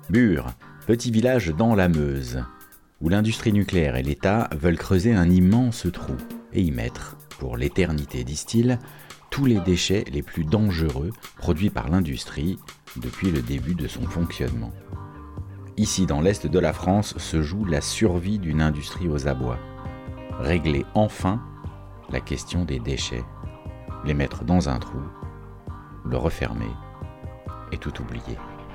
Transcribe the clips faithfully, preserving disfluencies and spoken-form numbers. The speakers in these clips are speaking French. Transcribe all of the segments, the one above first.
Bure, petit village dans la Meuse, où l'industrie nucléaire et l'État veulent creuser un immense trou et y mettre, pour l'éternité disent-ils, tous les déchets les plus dangereux produits par l'industrie depuis le début de son fonctionnement. Ici, dans l'est de la France, se joue la survie d'une industrie aux abois. Régler enfin la question des déchets, les mettre dans un trou, le refermer et tout oublier.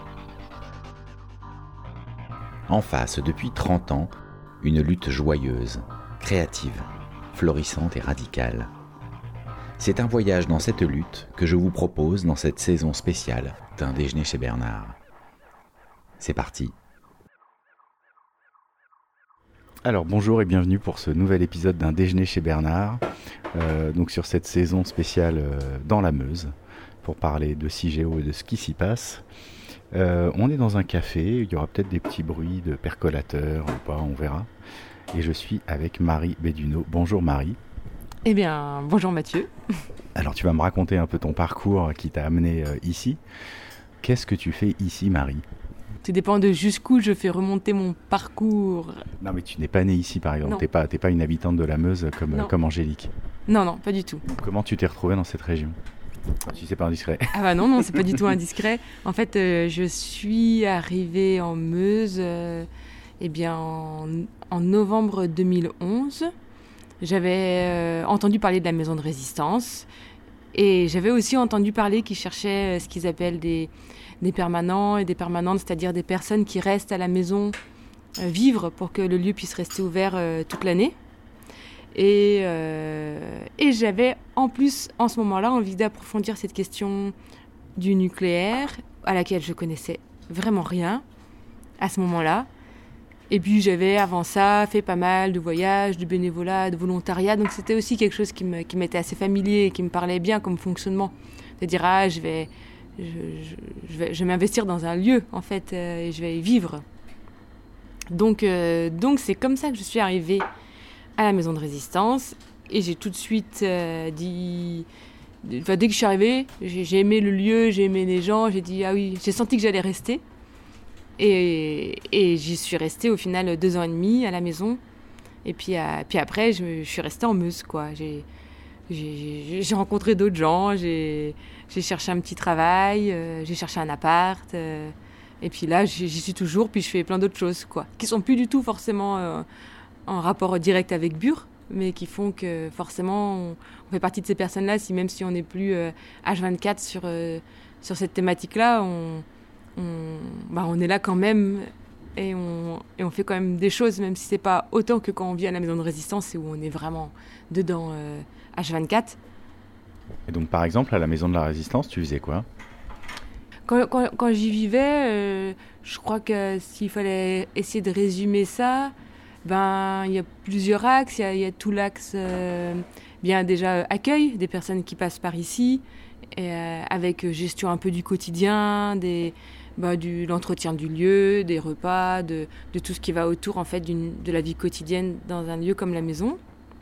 En face, depuis trente ans, une lutte joyeuse, créative, florissante et radicale. C'est un voyage dans cette lutte que je vous propose dans cette saison spéciale d'un déjeuner chez Bernard. C'est parti. Alors bonjour et bienvenue pour ce nouvel épisode d'un déjeuner chez Bernard, euh, donc sur cette saison spéciale euh, dans la Meuse, pour parler de Cigéo et de ce qui s'y passe. Euh, on est dans un café, il y aura peut-être des petits bruits de percolateurs ou pas, on verra. Et je suis avec Marie Béduneau. Bonjour Marie. Eh bien, bonjour Mathieu. Alors tu vas me raconter un peu ton parcours qui t'a amené euh, ici. Qu'est-ce que tu fais ici Marie ? Tout dépend de jusqu'où je fais remonter mon parcours. Non mais tu n'es pas née ici par exemple, t'es pas, t'es pas une habitante de la Meuse comme, euh, comme Angélique. Non, non, pas du tout. Comment tu t'es retrouvée dans cette région ? Si c'est pas indiscret. Ah bah non, non, c'est pas du tout indiscret. En fait, euh, je suis arrivée en Meuse euh, eh bien, en, en novembre deux mille onze. J'avais euh, entendu parler de la maison de résistance et j'avais aussi entendu parler qu'ils cherchaient euh, ce qu'ils appellent des, des permanents et des permanentes, c'est-à-dire des personnes qui restent à la maison euh, vivre pour que le lieu puisse rester ouvert euh, toute l'année. Et, euh, et j'avais en plus, en ce moment-là, envie d'approfondir cette question du nucléaire, à laquelle je connaissais vraiment rien à ce moment-là. Et puis j'avais avant ça fait pas mal de voyages, de bénévolat, de volontariat, donc c'était aussi quelque chose qui, me, qui m'était assez familier et qui me parlait bien comme fonctionnement. De dire, ah, je vais, je, je, je vais, je vais m'investir dans un lieu, en fait, euh, et je vais y vivre. Donc, euh, donc c'est comme ça que je suis arrivée à la maison de résistance, et j'ai tout de suite euh, dit... Enfin, dès que je suis arrivée, j'ai, j'ai aimé le lieu, j'ai aimé les gens, j'ai dit, ah oui, j'ai senti que j'allais rester. Et, et j'y suis restée au final deux ans et demi à la maison. Et puis, à, puis après, je, je suis restée en Meuse, quoi. J'ai, j'ai, j'ai rencontré d'autres gens, j'ai, j'ai cherché un petit travail, euh, j'ai cherché un appart. Euh, et puis là, j'y, j'y suis toujours, puis je fais plein d'autres choses, quoi. Qui sont plus du tout forcément euh, en rapport direct avec Bure, mais qui font que forcément, on, on fait partie de ces personnes-là, si, même si on n'est plus euh, H vingt-quatre sur, euh, sur cette thématique-là, on... On, bah on est là quand même et on, et on fait quand même des choses, même si c'est pas autant que quand on vit à la maison de résistance et où on est vraiment dedans euh, H vingt-quatre. Et donc par exemple à la maison de la résistance, tu faisais quoi ? Quand, quand, quand j'y vivais, euh, je crois que s'il fallait essayer de résumer ça, ben il y a plusieurs axes. Il y a, il y a tout l'axe euh, bien déjà euh, accueil des personnes qui passent par ici, et, euh, avec gestion un peu du quotidien, des Bah, du, l'entretien du lieu, des repas, de, de tout ce qui va autour en fait, d'une, de la vie quotidienne dans un lieu comme la maison.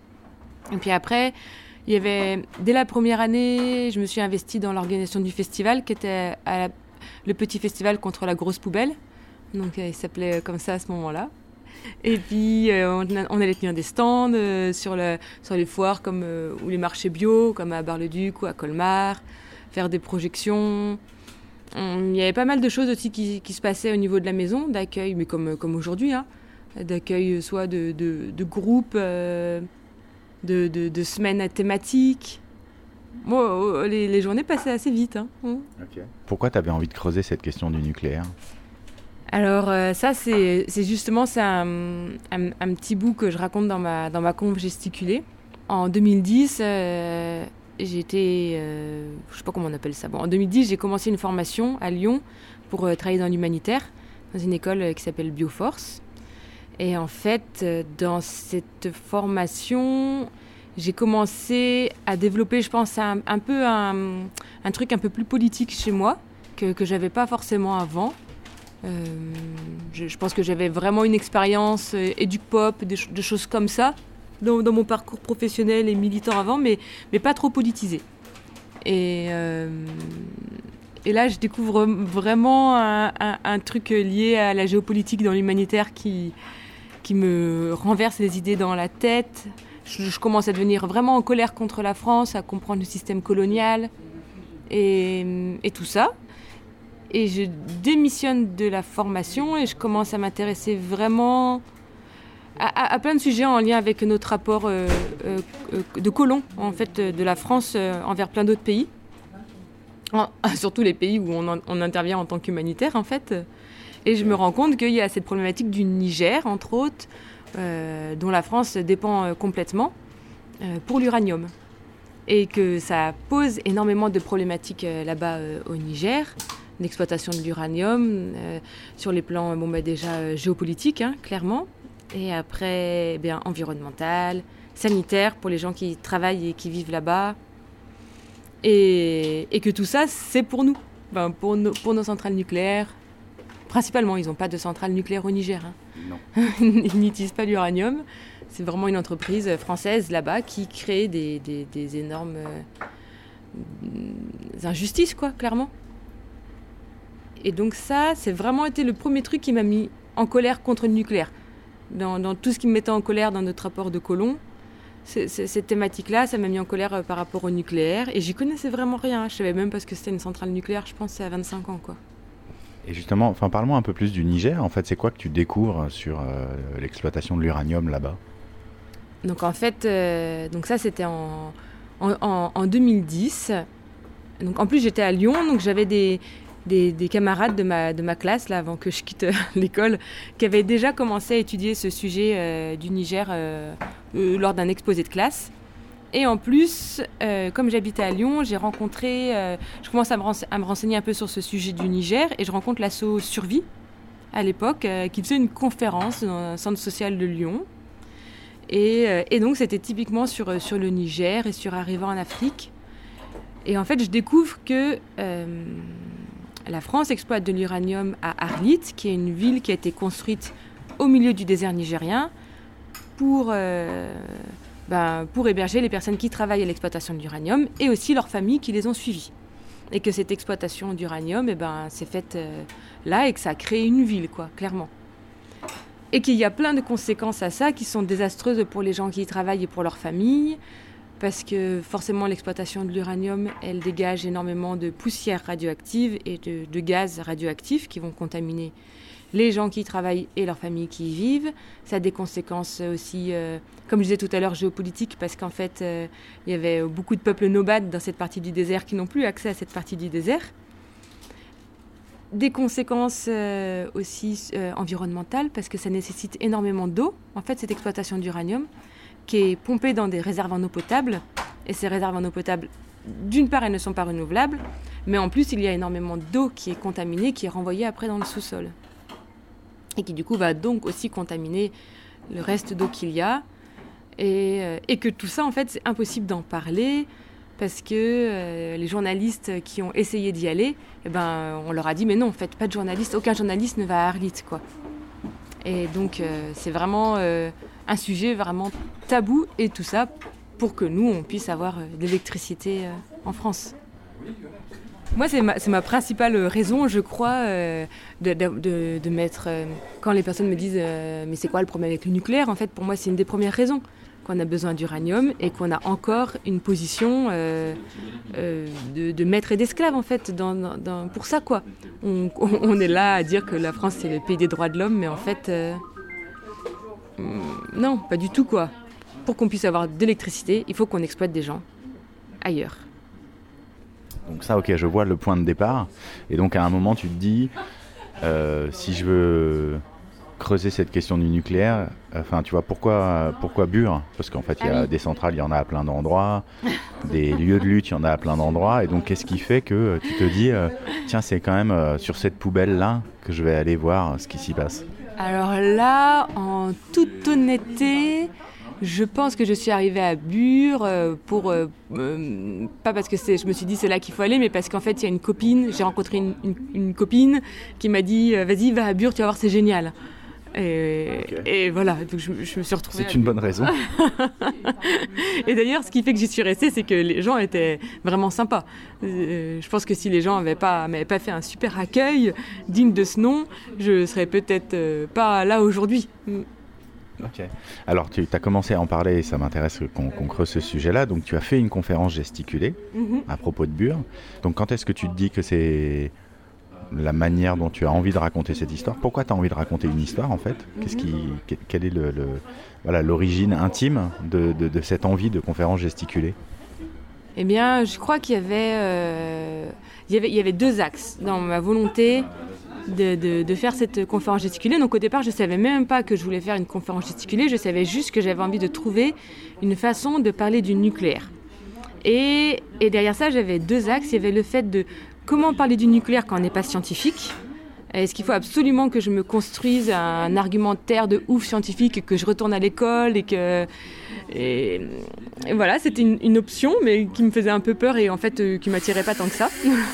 Et puis après, il y avait, dès la première année, je me suis investie dans l'organisation du festival, qui était à la, le petit festival contre la grosse poubelle. Donc il s'appelait comme ça à ce moment-là. Et puis euh, on, on allait tenir des stands euh, sur, le, sur les foires comme, euh, ou les marchés bio, comme à Bar-le-Duc ou à Colmar, faire des projections. Il y avait pas mal de choses aussi qui, qui se passaient au niveau de la maison, d'accueil, mais comme, comme aujourd'hui, hein, d'accueil soit de, de, de groupes, euh, de, de, de semaines thématiques. Bon, les, les journées passaient assez vite. Hein. Okay. Pourquoi tu avais envie de creuser cette question du nucléaire ? Alors euh, ça, c'est, c'est justement c'est un, un, un petit bout que je raconte dans ma, dans ma conf gesticulée. En deux mille dix... Euh, J'ai été, euh, je sais pas comment on appelle ça. Bon, en deux mille dix, j'ai commencé une formation à Lyon pour euh, travailler dans l'humanitaire, dans une école euh, qui s'appelle Bioforce. Et en fait, euh, dans cette formation, j'ai commencé à développer, je pense, un, un peu un, un truc un peu plus politique chez moi, que, que j'avais pas forcément avant. Euh, je, je pense que j'avais vraiment une expérience euh, éduc-pop, des, des choses comme ça. Dans, dans mon parcours professionnel et militant avant, mais, mais pas trop politisé. Et, euh, et là, je découvre vraiment un, un, un truc lié à la géopolitique dans l'humanitaire qui, qui me renverse les idées dans la tête. Je, je commence à devenir vraiment en colère contre la France, à comprendre le système colonial et, et tout ça. Et je démissionne de la formation et je commence à m'intéresser vraiment à, à, à plein de sujets en lien avec notre rapport euh, euh, de colons, en fait, de la France euh, envers plein d'autres pays. En, surtout les pays où on, en, on intervient en tant qu'humanitaire, en fait. Et je me rends compte qu'il y a cette problématique du Niger, entre autres, euh, dont la France dépend euh, complètement euh, pour l'uranium. Et que ça pose énormément de problématiques euh, là-bas euh, au Niger, d'exploitation de l'uranium, euh, sur les plans bon, bah, déjà euh, géopolitiques, hein, clairement, et après eh bien, environnemental, sanitaire pour les gens qui travaillent et qui vivent là-bas. Et, et que tout ça, c'est pour nous, ben, pour, nos, pour nos centrales nucléaires. Principalement, ils n'ont pas de centrale nucléaire au Niger. Hein. Non. Ils n'utilisent pas l'uranium. C'est vraiment une entreprise française là-bas qui crée des, des, des énormes euh, injustices, quoi, clairement. Et donc ça, c'est vraiment été le premier truc qui m'a mis en colère contre le nucléaire. Dans, dans tout ce qui me mettait en colère dans notre rapport de colons, c'est, c'est, cette thématique-là, ça m'a mis en colère euh, par rapport au nucléaire. Et j'y connaissais vraiment rien. Je savais même pas ce que c'était une centrale nucléaire, je pense, c'est à vingt-cinq ans, quoi. Et justement, enfin, parle-moi un peu plus du Niger. En fait, c'est quoi que tu découvres sur euh, l'exploitation de l'uranium là-bas ? Donc en fait, euh, donc ça c'était en, en, en, en deux mille dix. Donc en plus j'étais à Lyon, donc j'avais des, des, des camarades de ma, de ma classe, là, avant que je quitte l'école, qui avaient déjà commencé à étudier ce sujet euh, du Niger euh, euh, lors d'un exposé de classe. Et en plus, euh, comme j'habitais à Lyon, j'ai rencontré, euh, je commence à me, rense- à me renseigner un peu sur ce sujet du Niger, et je rencontre l'asso Survie, à l'époque, euh, qui faisait une conférence dans un centre social de Lyon. Et, euh, et donc, c'était typiquement sur, sur le Niger et sur Arrivant en Afrique. Et en fait, je découvre que euh, la France exploite de l'uranium à Arlit, qui est une ville qui a été construite au milieu du désert nigérien pour, euh, ben, pour héberger les personnes qui travaillent à l'exploitation de l'uranium et aussi leurs familles qui les ont suivies. Et que cette exploitation d'uranium eh ben, s'est faite euh, là et que ça a créé une ville, quoi, clairement. Et qu'il y a plein de conséquences à ça qui sont désastreuses pour les gens qui y travaillent et pour leurs familles, parce que forcément l'exploitation de l'uranium, elle dégage énormément de poussières radioactives et de, de gaz radioactifs qui vont contaminer les gens qui y travaillent et leurs familles qui y vivent. Ça a des conséquences aussi, euh, comme je disais tout à l'heure, géopolitiques, parce qu'en fait, euh, il y avait beaucoup de peuples nomades dans cette partie du désert qui n'ont plus accès à cette partie du désert. Des conséquences euh, aussi euh, environnementales, parce que ça nécessite énormément d'eau, en fait, cette exploitation d'uranium, qui est pompée dans des réserves en eau potable. Et ces réserves en eau potable, d'une part, elles ne sont pas renouvelables, mais en plus, il y a énormément d'eau qui est contaminée, qui est renvoyée après dans le sous-sol. Et qui, du coup, va donc aussi contaminer le reste d'eau qu'il y a. Et, euh, et que tout ça, en fait, c'est impossible d'en parler, parce que euh, les journalistes qui ont essayé d'y aller, eh ben, on leur a dit « mais non, faites pas de journalistes, aucun journaliste ne va à Arlit ». Quoi. Et donc, euh, c'est vraiment euh, un sujet vraiment tabou, et tout ça pour que nous, on puisse avoir euh, de l'électricité euh, en France. Moi, c'est ma, c'est ma principale raison, je crois, euh, de, de, de, de mettre... Euh, quand les personnes me disent euh, « mais c'est quoi le problème avec le nucléaire ?» En fait, pour moi, c'est une des premières raisons. Qu'on a besoin d'uranium et qu'on a encore une position euh, euh, de, de maître et d'esclave, en fait, dans, dans, pour ça, quoi. On, on est là à dire que la France, c'est le pays des droits de l'homme, mais en fait, euh, non, pas du tout, quoi. Pour qu'on puisse avoir de l'électricité, il faut qu'on exploite des gens ailleurs. Donc ça, ok, je vois le point de départ. Et donc, à un moment, tu te dis, euh, si je veux creuser cette question du nucléaire, enfin, tu vois, pourquoi, pourquoi Bure ? Parce qu'en fait, il y a ah oui. des centrales, il y en a à plein d'endroits, des lieux de lutte, il y en a à plein d'endroits, et donc qu'est-ce qui fait que tu te dis, euh, tiens, c'est quand même euh, sur cette poubelle-là que je vais aller voir ce qui s'y passe ? Alors là, en toute honnêteté, je pense que je suis arrivée à Bure euh, pour, euh, euh, pas parce que c'est, je me suis dit c'est là qu'il faut aller, mais parce qu'en fait, il y a une copine, j'ai rencontré une, une, une copine qui m'a dit, euh, vas-y, va à Bure, tu vas voir, c'est génial. Et, okay. et voilà, donc je, je me suis retrouvée. C'est une bonne raison. Et d'ailleurs, ce qui fait que j'y suis restée, c'est que les gens étaient vraiment sympas. Euh, je pense que si les gens n'avaient pas, m'avaient pas fait un super accueil digne de ce nom, je ne serais peut-être euh, pas là aujourd'hui. Ok. Alors, tu as commencé à en parler et ça m'intéresse qu'on, qu'on creuse ce sujet-là. Donc, tu as fait une conférence gesticulée mm-hmm. à propos de Bure. Donc, quand est-ce que tu te dis que c'est la manière dont tu as envie de raconter cette histoire? Pourquoi tu as envie de raconter une histoire, en fait? Qu'est-ce qui, quelle est le, le, voilà, l'origine intime de, de, de cette envie de conférence gesticulée? Eh bien, je crois qu'il y avait, euh, il y avait, il y avait deux axes dans ma volonté De, de, de faire cette conférence gesticulée. Donc au départ, je ne savais même pas que je voulais faire une conférence gesticulée, je savais juste que j'avais envie de trouver une façon de parler du nucléaire. Et, et derrière ça, j'avais deux axes. Il y avait le fait de comment parler du nucléaire quand on n'est pas scientifique. Est-ce qu'il faut absolument que je me construise un argumentaire de ouf scientifique et que je retourne à l'école et que... Et, et voilà, c'était une, une option, mais qui me faisait un peu peur et en fait, euh, qui ne m'attirait pas tant que ça.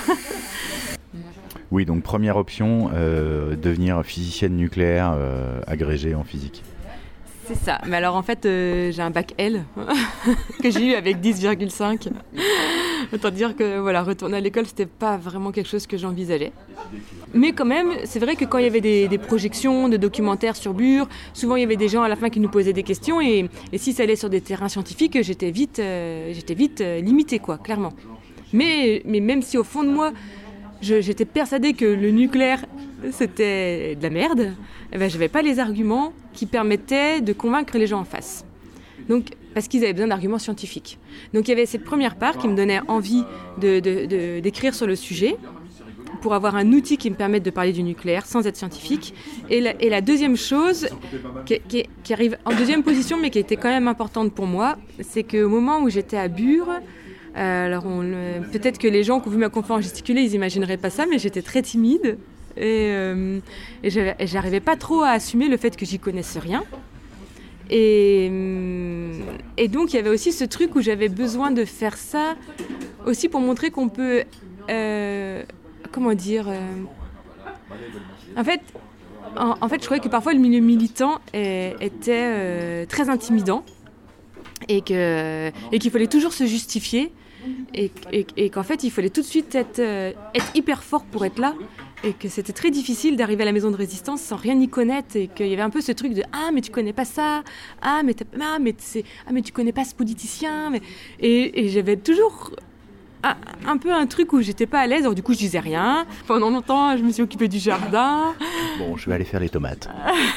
Oui, donc première option, euh, devenir physicienne nucléaire euh, agrégée en physique. C'est ça. Mais alors en fait, euh, j'ai un bac L que j'ai eu avec dix virgule cinq. Autant dire que voilà, retourner à l'école, c'était pas vraiment quelque chose que j'envisageais. Mais quand même, c'est vrai que quand il y avait des, des projections, de documentaires sur Bure, souvent il y avait des gens à la fin qui nous posaient des questions et, et si ça allait sur des terrains scientifiques, j'étais vite, euh, j'étais vite euh, limitée, quoi, clairement. Mais, mais même si au fond de moi, Je, j'étais persuadée que le nucléaire, c'était de la merde, eh ben, je n'avais pas les arguments qui permettaient de convaincre les gens en face. Donc, parce qu'ils avaient besoin d'arguments scientifiques. Donc il y avait cette première part qui me donnait envie de, de, de, d'écrire sur le sujet, pour avoir un outil qui me permette de parler du nucléaire sans être scientifique. Et la, et la deuxième chose, qui, qui, qui arrive en deuxième position, mais qui était quand même importante pour moi, c'est qu'au moment où j'étais à Bure, Euh, alors on, euh, peut-être que les gens qui ont vu ma conférence gesticulée, ils n'imagineraient pas ça, mais j'étais très timide et, euh, et, et j'arrivais pas trop à assumer le fait que j'y connaisse rien. Et, et donc il y avait aussi ce truc où j'avais besoin de faire ça aussi pour montrer qu'on peut, euh, comment dire, euh, en fait, en, en fait je croyais que parfois le milieu militant est, était euh, très intimidant. Et, que, et qu'il fallait toujours se justifier et, et, et qu'en fait il fallait tout de suite être, euh, être hyper fort pour être là et que c'était très difficile d'arriver à la maison de résistance sans rien y connaître et qu'il y avait un peu ce truc de ah mais tu connais pas ça, ah mais, ah, mais, c'est, ah, mais tu connais pas ce politicien mais... et, et j'avais toujours un, un peu un truc où j'étais pas à l'aise, alors du coup je disais rien. Pendant longtemps je me suis occupée du jardin. Bon, je vais aller faire les tomates.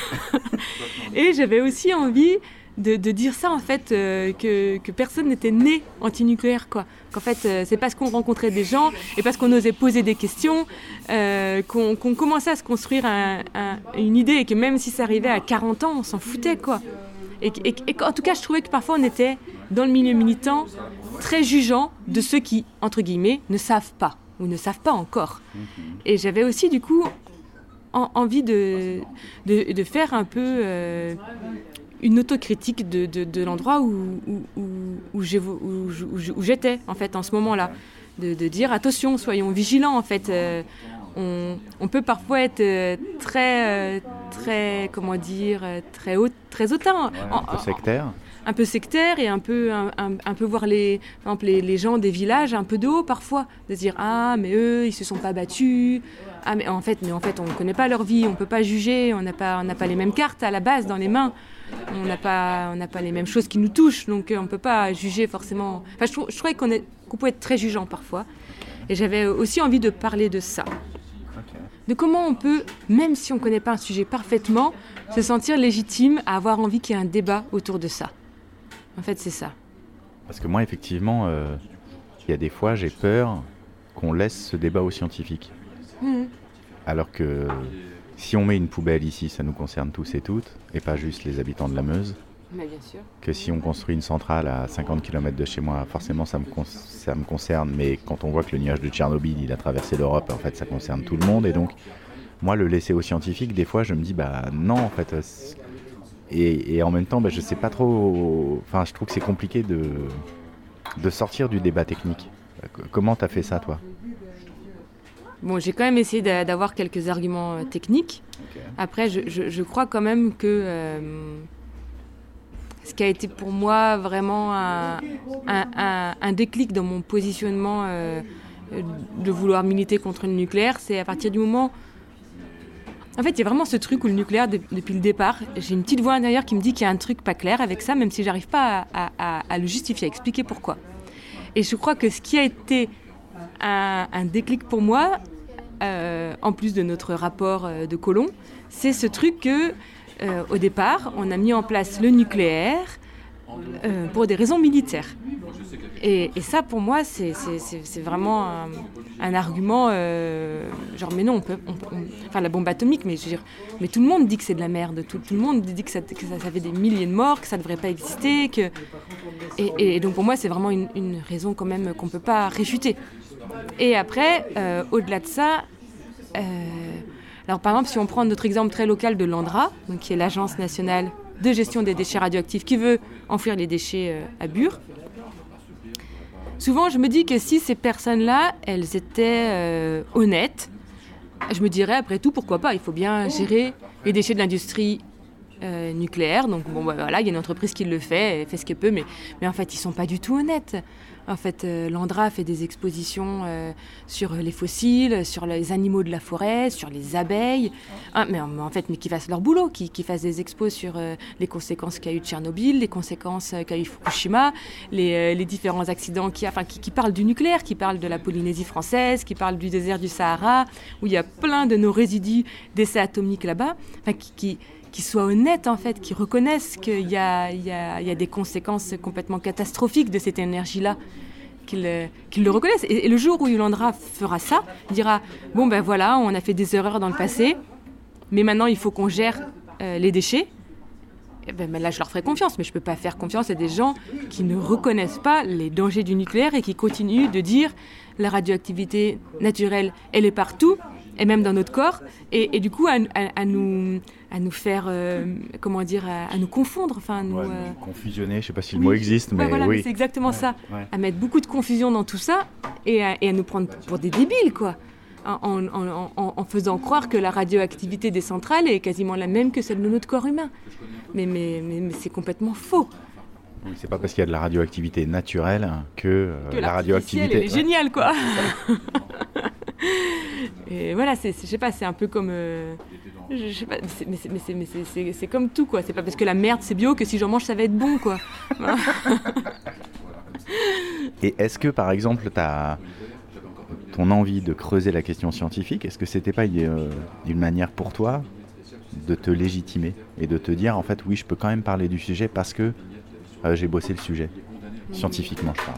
Et j'avais aussi envie De, de dire ça en fait, euh, que, que personne n'était né antinucléaire, quoi. Qu'en fait euh, c'est parce qu'on rencontrait des gens et parce qu'on osait poser des questions euh, qu'on, qu'on commençait à se construire un, un, une idée et que même si ça arrivait à quarante ans on s'en foutait, quoi. Et, et, et en tout cas je trouvais que parfois on était dans le milieu militant très jugeant de ceux qui, entre guillemets, ne savent pas ou ne savent pas encore. Et j'avais aussi du coup en, envie de, de, de faire un peu euh, une autocritique de, de, de l'endroit où, où, où, où, j'ai, où, où, où j'étais en fait en ce moment-là, de, de dire attention, soyons vigilants en fait. Euh, on, on peut parfois être euh, très, euh, très, comment dire, très haut, très hautain, ouais, un peu sectaire, un peu sectaire et un peu, un, un, un peu voir les, par exemple, les, les gens des villages un peu de haut parfois, de se dire ah mais eux ils se sont pas battus. Ah mais en fait, mais en fait on ne connaît pas leur vie, on ne peut pas juger, on n'a pas, on n'a pas les mêmes cartes à la base dans les mains, on n'a pas, on n'a pas les mêmes choses qui nous touchent, donc on ne peut pas juger forcément. Enfin, je, je trouvais qu'on, est, qu'on pouvait être très jugeant parfois, et j'avais aussi envie de parler de ça, okay. De comment on peut, même si on ne connaît pas un sujet parfaitement, se sentir légitime à avoir envie qu'il y ait un débat autour de ça. En fait, c'est ça. Parce que moi, effectivement, euh, il y a des fois, j'ai peur qu'on laisse ce débat aux scientifiques. Mmh. Alors que si on met une poubelle ici, ça nous concerne tous et toutes, et pas juste les habitants de la Meuse. Mais bien sûr. Que si on construit une centrale à cinquante kilomètres de chez moi, forcément ça me, con- ça me concerne, mais quand on voit que le nuage de Tchernobyl, il a traversé l'Europe, en fait ça concerne tout le monde, et donc moi le laisser aux scientifiques, des fois je me dis bah non en fait, et, et en même temps bah, je sais pas trop, enfin je trouve que c'est compliqué de, de sortir du débat technique. Comment t'as fait ça toi ? Bon, j'ai quand même essayé d'avoir quelques arguments techniques. Okay. Après, je, je, je crois quand même que euh, ce qui a été pour moi vraiment un, un, un, un déclic dans mon positionnement euh, de vouloir militer contre le nucléaire, c'est à partir du moment... En fait, il y a vraiment ce truc où le nucléaire, de, depuis le départ, j'ai une petite voix intérieure qui me dit qu'il y a un truc pas clair avec ça, même si j'arrive pas à, à, à le justifier, à expliquer pourquoi. Et je crois que ce qui a été un, un déclic pour moi, euh, en plus de notre rapport euh, de Colomb, c'est ce truc que, euh, au départ, on a mis en place le nucléaire euh, pour des raisons militaires. Et, et ça, pour moi, c'est, c'est, c'est, c'est vraiment un, un argument, euh, genre, mais non, on peut, on, on, enfin, la bombe atomique, mais je veux dire, mais tout le monde dit que c'est de la merde, tout, tout le monde dit que ça, que ça, ça fait des milliers de morts, que ça ne devrait pas exister, que... Et, et donc pour moi, c'est vraiment une, une raison quand même qu'on ne peut pas réfuter. Et après, euh, au-delà de ça, euh, alors par exemple, si on prend notre exemple très local de l'ANDRA, donc, qui est l'Agence nationale de gestion des déchets radioactifs, qui veut enfouir les déchets euh, à Bure, souvent, je me dis que si ces personnes-là, elles étaient euh, honnêtes, je me dirais, après tout, pourquoi pas ? Il faut bien gérer les déchets de l'industrie euh, nucléaire. Donc, bon, bah, voilà, il y a une entreprise qui le fait, elle fait ce qu'elle peut, mais, mais en fait, ils ne sont pas du tout honnêtes. En fait, euh, l'ANDRA fait des expositions euh, sur les fossiles, sur les animaux de la forêt, sur les abeilles. Ah, mais, mais en fait, mais qu'ils fassent leur boulot, qu'ils, qu'ils fassent des expos sur euh, les conséquences qu'a eu Tchernobyl, les conséquences qu'a eu Fukushima, les, euh, les différents accidents qui, enfin, qui, qui parlent du nucléaire, qui parlent de la Polynésie française, qui parlent du désert du Sahara, où il y a plein de nos résidus d'essais atomiques là-bas, enfin, qui... qui qui soient honnêtes, en fait, qui reconnaissent qu'il y a, il y a, il y a des conséquences complètement catastrophiques de cette énergie-là, qu'ils, qu'ils le reconnaissent. Et, et le jour où l'ANDRA fera ça, il dira « Bon, ben voilà, on a fait des erreurs dans le passé, mais maintenant, il faut qu'on gère euh, les déchets. » Et ben, ben là, je leur ferai confiance, mais je ne peux pas faire confiance à des gens qui ne reconnaissent pas les dangers du nucléaire et qui continuent de dire « La radioactivité naturelle, elle est partout. » Et même dans notre corps, et, et du coup à, à, à, nous, à nous faire, euh, comment dire, à, à nous confondre, enfin à nous, ouais, euh... confusionner, je ne sais pas si le mot existe, mais ouais, voilà, oui. mais c'est exactement ouais, ça, ouais. À mettre beaucoup de confusion dans tout ça, et à, et à nous prendre pour des débiles, quoi, en, en, en, en faisant croire que la radioactivité des centrales est quasiment la même que celle de notre corps humain. Mais, mais, mais, mais c'est complètement faux. Oui, c'est pas parce qu'il y a de la radioactivité naturelle que, euh, que la radioactivité... elle est géniale, quoi. Et voilà, c'est, c'est, je sais pas, c'est un peu comme... Euh, je sais pas, mais, c'est, mais, c'est, mais, c'est, mais c'est, c'est, c'est comme tout, quoi. C'est pas parce que la merde, c'est bio que si j'en mange, ça va être bon, quoi. Et est-ce que, par exemple, t'as ton envie de creuser la question scientifique, est-ce que c'était pas une, une manière pour toi de te légitimer et de te dire, en fait, oui, je peux quand même parler du sujet parce que euh, j'ai bossé le sujet, scientifiquement, je parle.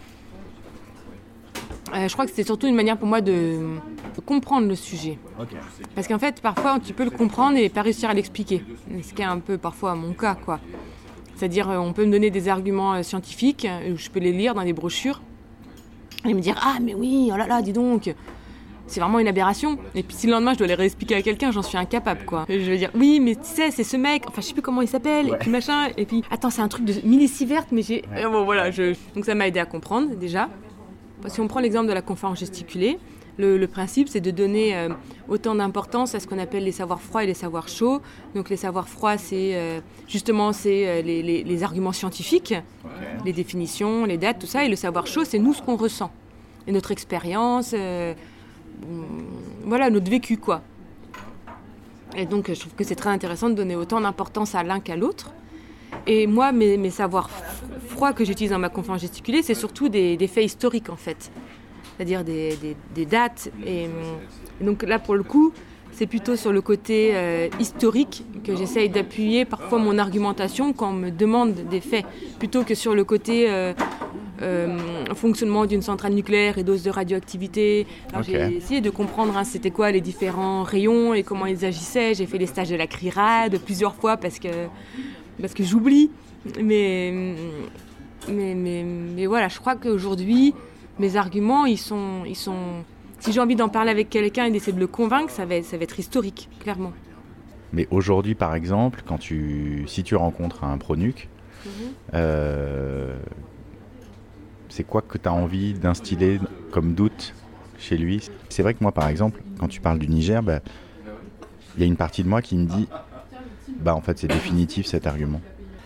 Euh, je crois que c'était surtout une manière pour moi de, de comprendre le sujet. Okay. Parce qu'en fait, parfois, tu peux le comprendre et pas réussir à l'expliquer. Ce qui est un peu parfois mon cas, quoi. C'est-à-dire, on peut me donner des arguments euh, scientifiques, euh, je peux les lire dans des brochures, et me dire « Ah, mais oui, oh là là, dis donc !» C'est vraiment une aberration. Et puis si le lendemain, je dois les réexpliquer à quelqu'un, j'en suis incapable, quoi. Et je vais dire « Oui, mais tu sais, c'est ce mec, enfin, je sais plus comment il s'appelle, ouais. Et puis machin, et puis... Attends, c'est un truc de millisievert, mais j'ai... Ouais. » Et bon, voilà, je... Donc ça m'a aidé à comprendre, déjà. Si on prend l'exemple de la conférence gesticulée, le, le principe, c'est de donner euh, autant d'importance à ce qu'on appelle les savoirs froids et les savoirs chauds. Donc les savoirs froids, c'est euh, justement c'est, euh, les, les, les arguments scientifiques, okay. Les définitions, les dates, tout ça. Et le savoir chaud, c'est nous ce qu'on ressent. Et notre expérience, euh, voilà, notre vécu, quoi. Et donc, je trouve que c'est très intéressant de donner autant d'importance à l'un qu'à l'autre. Et moi, mes, mes savoirs froids que j'utilise dans ma conférence gesticulée, c'est surtout des, des faits historiques, en fait. C'est-à-dire des, des, des dates. Et, et donc là, pour le coup, c'est plutôt sur le côté euh, historique que j'essaye d'appuyer parfois mon argumentation quand on me demande des faits, plutôt que sur le côté euh, euh, fonctionnement d'une centrale nucléaire et dose de radioactivité. Alors, okay. J'ai essayé de comprendre hein, c'était quoi les différents rayons et comment ils agissaient. J'ai fait les stages de la CRIRAD plusieurs fois parce que... parce que j'oublie, mais, mais, mais, mais voilà, je crois qu'aujourd'hui, mes arguments, ils sont, ils sont... Si j'ai envie d'en parler avec quelqu'un et d'essayer de le convaincre, ça va être, ça va être historique, clairement. Mais aujourd'hui, par exemple, quand tu, si tu rencontres un pronuc, mm-hmm. euh, c'est quoi que tu as envie d'instiller comme doute chez lui ? C'est vrai que moi, par exemple, quand tu parles du Niger, bah, y a une partie de moi qui me dit... Bah en fait c'est définitif cet argument.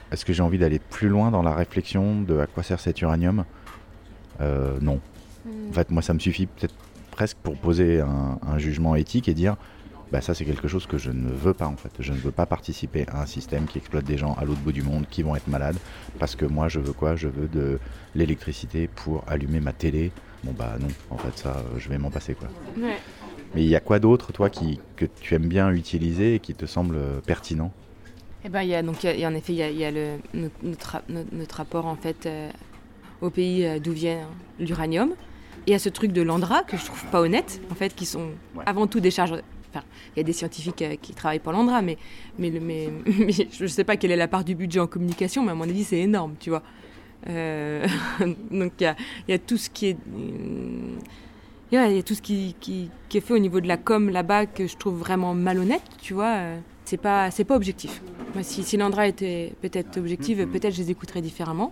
Est-ce que j'ai envie d'aller plus loin dans la réflexion de à quoi sert cet uranium ? euh, Non. Mmh. En fait, moi, ça me suffit peut-être presque pour poser un, un jugement éthique et dire bah, ça, c'est quelque chose que je ne veux pas, en fait. Je ne veux pas participer à un système qui exploite des gens à l'autre bout du monde qui vont être malades parce que moi, je veux quoi ? Je veux de l'électricité pour allumer ma télé. Bon, bah non, en fait, ça, je vais m'en passer, quoi. Ouais. Mais il y a quoi d'autre, toi, qui, que tu aimes bien utiliser et qui te semble pertinent ? Eh ben, il y a, donc, il y a, en effet, il y a, il y a le, notre, notre, notre rapport en fait, euh, au pays euh, d'où vient l'uranium. Et il y a ce truc de l'Andra que je trouve pas honnête, en fait, qui sont ouais. avant tout des charges. Enfin, il y a des scientifiques euh, qui travaillent pour l'Andra, mais, mais, mais, mais je ne sais pas quelle est la part du budget en communication, mais à mon avis, c'est énorme, tu vois. Euh, donc il y a, il y a tout ce qui est. Euh, Il y a tout ce qui, qui, qui est fait au niveau de la com là-bas que je trouve vraiment malhonnête, tu vois. C'est pas, c'est pas objectif. Moi, si, si l'Andra était peut-être objective, mmh. peut-être je les écouterais différemment.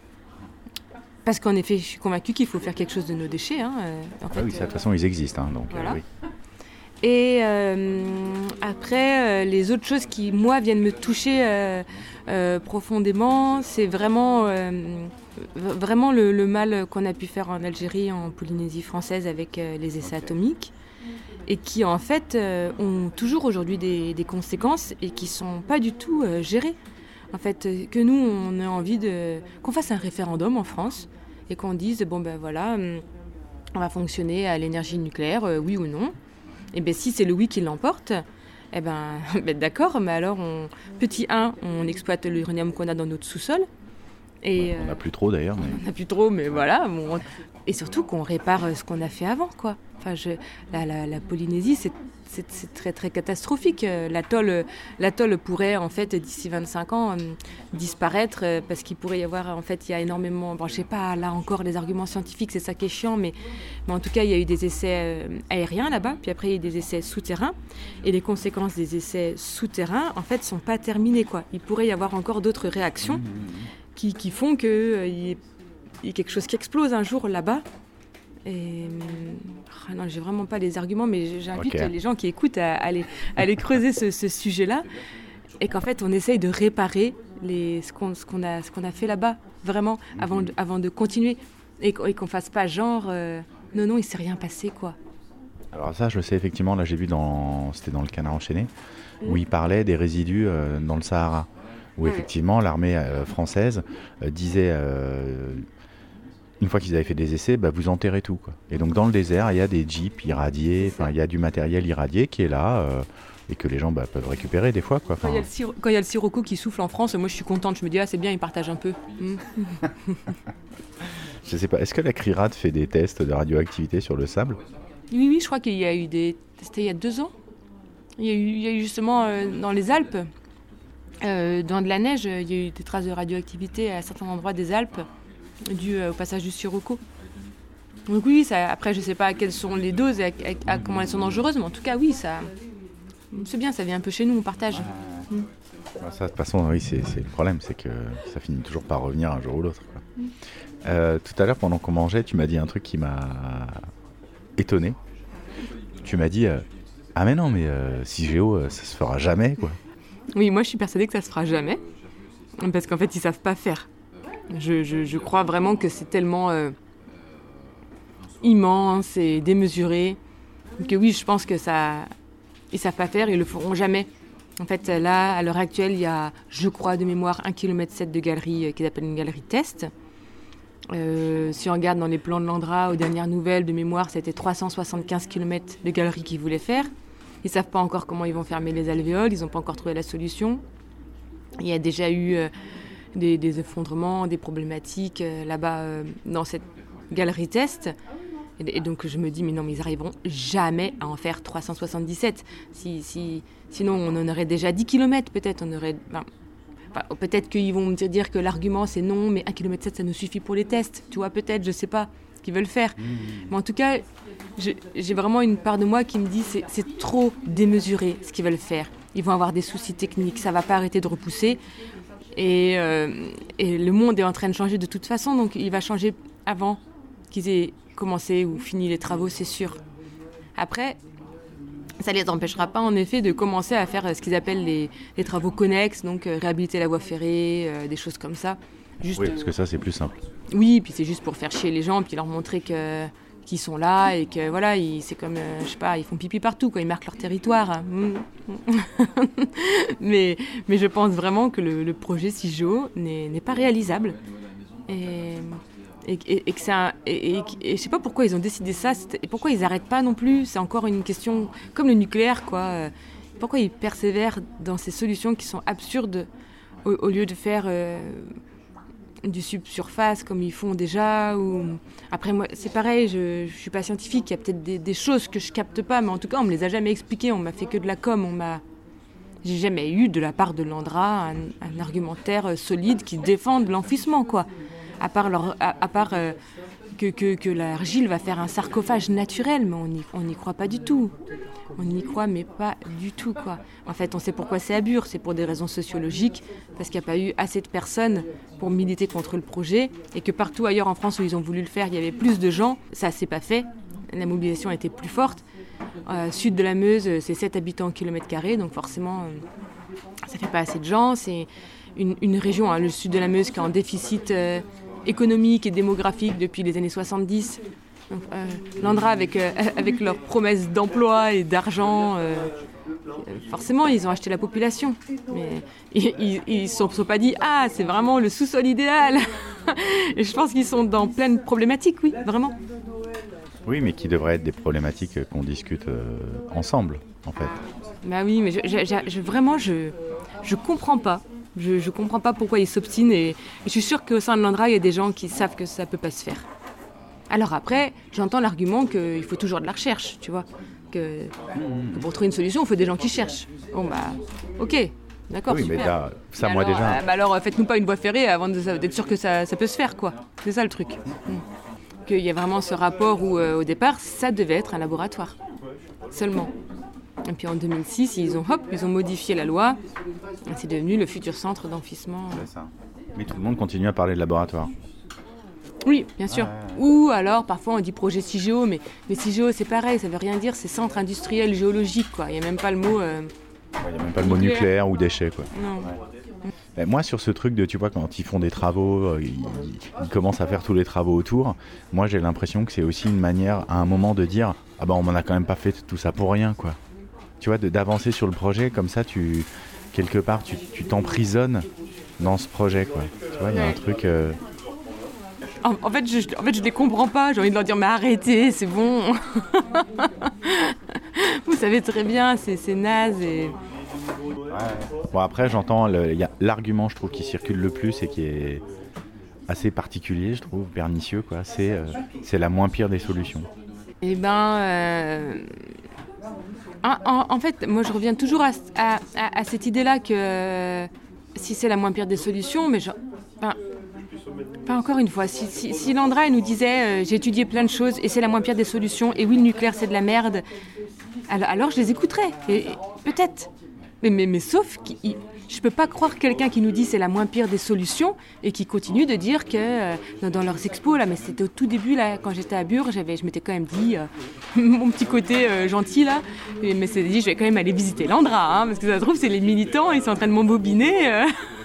Parce qu'en effet, je suis convaincue qu'il faut faire quelque chose de nos déchets. Hein. En fait, ah oui, ça, de toute façon, ils existent. Hein, donc, voilà. euh, oui. Et euh, après, euh, les autres choses qui, moi, viennent me toucher euh, euh, profondément, c'est vraiment... Euh, Vraiment le, le mal qu'on a pu faire en Algérie, en Polynésie française avec euh, les essais okay. atomiques et qui en fait euh, ont toujours aujourd'hui des, des conséquences et qui ne sont pas du tout euh, gérées. En fait, euh, que nous, on a envie de, qu'on fasse un référendum en France et qu'on dise, bon ben voilà, on va fonctionner à l'énergie nucléaire, euh, oui ou non. Et bien si c'est le oui qui l'emporte, eh ben, ben d'accord, mais alors, on, petit un, on exploite l'uranium qu'on a dans notre sous-sol. Et on n'a plus trop d'ailleurs. Mais... On n'a plus trop, mais voilà. Bon, et surtout qu'on répare ce qu'on a fait avant, quoi. Enfin, je, la, la, la Polynésie, c'est, c'est, c'est très, très catastrophique. L'atoll, l'atoll pourrait, en fait, d'ici vingt-cinq ans, euh, disparaître euh, parce qu'il pourrait y avoir, en fait, il y a énormément... Bon, je ne sais pas, là encore, les arguments scientifiques, c'est ça qui est chiant, mais, mais en tout cas, il y a eu des essais euh, aériens là-bas, puis après, il y a eu des essais souterrains. Et les conséquences des essais souterrains, en fait, ne sont pas terminées, quoi. Il pourrait y avoir encore d'autres réactions. Mmh. Qui, qui font qu'il euh, y, y ait quelque chose qui explose un jour là-bas. Et oh non, j'ai vraiment pas les arguments, mais j'invite okay. les gens qui écoutent à, à, aller, à aller creuser ce, ce sujet-là. Et qu'en fait, on essaye de réparer les, ce, qu'on, ce, qu'on a, ce qu'on a fait là-bas, vraiment, mm-hmm. avant, de, avant de continuer. Et, et qu'on fasse pas genre, euh, non, non, il s'est rien passé, quoi. Alors ça, je le sais effectivement, là j'ai vu, dans, c'était dans le Canard enchaîné, mm. où il parlait des résidus euh, dans le Sahara. Où effectivement l'armée euh, française euh, disait, euh, une fois qu'ils avaient fait des essais, bah, vous enterrez tout, quoi. Et donc dans le désert, il y a des jeeps irradiés, il y a du matériel irradié qui est là euh, et que les gens bah, peuvent récupérer des fois, quoi. Quand il y a le siro- quand il y a le sirocco qui souffle en France, moi je suis contente, je me dis ah c'est bien, ils partagent un peu. Mm. Je sais pas, est-ce que la CRIRAD fait des tests de radioactivité sur le sable ? Oui, oui, je crois qu'il y a eu des... C'était il y a deux ans. Il y a eu, il y a eu justement euh, dans les Alpes, Euh, dans de la neige, il y a eu des traces de radioactivité à certains endroits des Alpes dues euh, au passage du sirocco. Donc oui, ça, après je ne sais pas quelles sont les doses et à, à, à comment elles sont dangereuses, mais en tout cas oui, ça, c'est bien, ça vient un peu chez nous, on partage. Ah, mm. ça, de toute façon, oui, c'est, c'est le problème, c'est que ça finit toujours par revenir un jour ou l'autre, quoi. Mm. Euh, tout à l'heure, pendant qu'on mangeait, tu m'as dit un truc qui m'a étonné. Tu m'as dit, euh, ah mais non, mais euh, Cigéo, euh, ça se fera jamais, quoi. Oui, moi je suis persuadée que ça se fera jamais, parce qu'en fait ils savent pas faire. Je, je, je crois vraiment que c'est tellement euh, immense et démesuré que oui, je pense que ça, ils savent pas faire, ils le feront jamais. En fait, là, à l'heure actuelle, il y a, je crois de mémoire, un kilomètre sept de galerie euh, qu'ils appellent une galerie test. Euh, si on regarde dans les plans de l'Andra, aux dernières nouvelles de mémoire, c'était trois cent soixante-quinze kilomètres de galerie qu'ils voulaient faire. Ils ne savent pas encore comment ils vont fermer les alvéoles, ils n'ont pas encore trouvé la solution. Il y a déjà eu euh, des, des effondrements, des problématiques euh, là-bas euh, dans cette galerie test. Et, et donc je me dis, mais non, mais ils n'arriveront jamais à en faire trois cent soixante-dix-sept. Si, si, sinon, on en aurait déjà dix kilomètres peut-être. On aurait, ben, enfin, peut-être qu'ils vont me dire que l'argument c'est non, mais un kilomètre sept ça nous suffit pour les tests. Tu vois, peut-être, je ne sais pas ce qu'ils veulent faire. Mmh. Mais en tout cas... Je, j'ai vraiment une part de moi qui me dit c'est, c'est trop démesuré ce qu'ils veulent faire. Ils vont avoir des soucis techniques, ça ne va pas arrêter de repousser. Et, euh, et le monde est en train de changer de toute façon, donc il va changer avant qu'ils aient commencé ou fini les travaux, c'est sûr. Après, ça ne les empêchera pas en effet de commencer à faire ce qu'ils appellent les, les travaux connexes, donc euh, réhabiliter la voie ferrée, euh, des choses comme ça. Juste, oui, parce que ça c'est plus simple. Oui, puis c'est juste pour faire chier les gens, puis leur montrer que, qu'ils sont là et que voilà, ils, c'est comme, euh, je sais pas, ils font pipi partout, quoi, ils marquent leur territoire. mais, mais je pense vraiment que le, le projet CIGEO n'est, n'est pas réalisable. Et... Et, et, et que c'est un, et, et, et je sais pas pourquoi ils ont décidé ça et pourquoi ils arrêtent pas non plus. C'est encore une question comme le nucléaire, quoi. Pourquoi ils persévèrent dans ces solutions qui sont absurdes au, au lieu de faire euh, du subsurface comme ils font déjà ou... Après moi c'est pareil, je, je suis pas scientifique, il y a peut-être des, des choses que je capte pas, mais en tout cas on me les a jamais expliquées, on m'a fait que de la com, on m'a j'ai jamais eu de la part de l'Andra un, un argumentaire solide qui défende l'enfouissement, quoi. À part, leur, à, à part euh, que, que, que l'argile va faire un sarcophage naturel, mais on n'y on n'y croit pas du tout. On y croit, mais pas du tout, quoi. En fait, on sait pourquoi c'est à Bure, c'est pour des raisons sociologiques, parce qu'il n'y a pas eu assez de personnes pour militer contre le projet, et que partout ailleurs en France où ils ont voulu le faire, il y avait plus de gens, ça ne s'est pas fait, la mobilisation était plus forte. Euh, sud de la Meuse, c'est sept habitants au kilomètre carré, donc forcément, euh, ça ne fait pas assez de gens. C'est une, une région, hein, le sud de la Meuse, qui est en déficit... Euh, économique et démographique depuis les années soixante-dix. Donc, euh, l'Andra, avec, euh, avec leurs promesses d'emploi et d'argent, euh, forcément, ils ont acheté la population. Mais ils ne se sont, sont pas dit « Ah, c'est vraiment le sous-sol idéal !» Et je pense qu'ils sont dans plein de problématiques, oui, vraiment. Oui, mais qui devraient être des problématiques qu'on discute euh, ensemble, en fait. Bah oui, mais je, je, je, vraiment, je ne comprends pas. Je ne comprends pas pourquoi ils s'obstinent et, et je suis sûre qu'au sein de l'Andra, il y a des gens qui savent que ça ne peut pas se faire. Alors après, j'entends l'argument qu'il faut toujours de la recherche, tu vois. Que, que pour trouver une solution, il faut des gens qui cherchent. Bon bah, ok, d'accord, oui, super. Mais là, ça, mais moi alors, déjà... Euh, bah alors, faites-nous pas une voie ferrée avant de, d'être sûr que ça, ça peut se faire, quoi. C'est ça le truc. Mmh. Qu'il y a vraiment ce rapport où, euh, au départ, ça devait être un laboratoire. Seulement. Et puis en deux mille six, ils ont, hop, ils ont modifié la loi. Et c'est devenu le futur centre d'enfouissement. C'est ça. Mais tout le monde continue à parler de laboratoire. Oui, bien sûr. Ouais. Ou alors, parfois, on dit projet CIGEO, mais, mais CIGEO, c'est pareil, ça veut rien dire, c'est centre industriel géologique, quoi. Il n'y a même pas le mot... Euh, il n'y a même pas le mot nucléaire, nucléaire ou déchets, quoi. Non. Ouais. Ben, moi, sur ce truc de, tu vois, quand ils font des travaux, ils, ils commencent à faire tous les travaux autour, moi, j'ai l'impression que c'est aussi une manière, à un moment, de dire « Ah ben, on n'en a quand même pas fait tout ça pour rien, quoi. » Tu vois, de, d'avancer sur le projet, comme ça, tu, quelque part, tu, tu t'emprisonnes dans ce projet, quoi. Tu vois, il y a un truc... Euh... En, en fait, je, en fait, je les comprends pas. J'ai envie de leur dire, mais arrêtez, c'est bon. Vous savez très bien, c'est, c'est naze. Et... Ouais. Bon, après, j'entends, le, y a l'argument, je trouve, qui circule le plus et qui est assez particulier, je trouve, pernicieux, quoi. C'est, euh, c'est la moins pire des solutions. Eh ben... Euh... En, en, en fait, moi, je reviens toujours à, à, à, à cette idée-là que euh, si c'est la moins pire des solutions, mais genre, ben, pas encore une fois, si, si, si l'Andra nous disait euh, j'ai étudié plein de choses et c'est la moins pire des solutions, et oui, le nucléaire, c'est de la merde, alors, alors je les écouterais, et, et, peut-être. Mais, mais, mais sauf que je ne peux pas croire quelqu'un qui nous dit c'est la moins pire des solutions et qui continue de dire que euh, dans, dans leurs expos, là, mais c'était au tout début, là, quand j'étais à Bure, j'avais, je m'étais quand même dit, euh, mon petit côté euh, gentil, là, et, mais c'est dit, je vais quand même aller visiter l'Andra, hein, parce que ça se trouve, c'est les militants, ils sont en train de m'embobiner. Euh.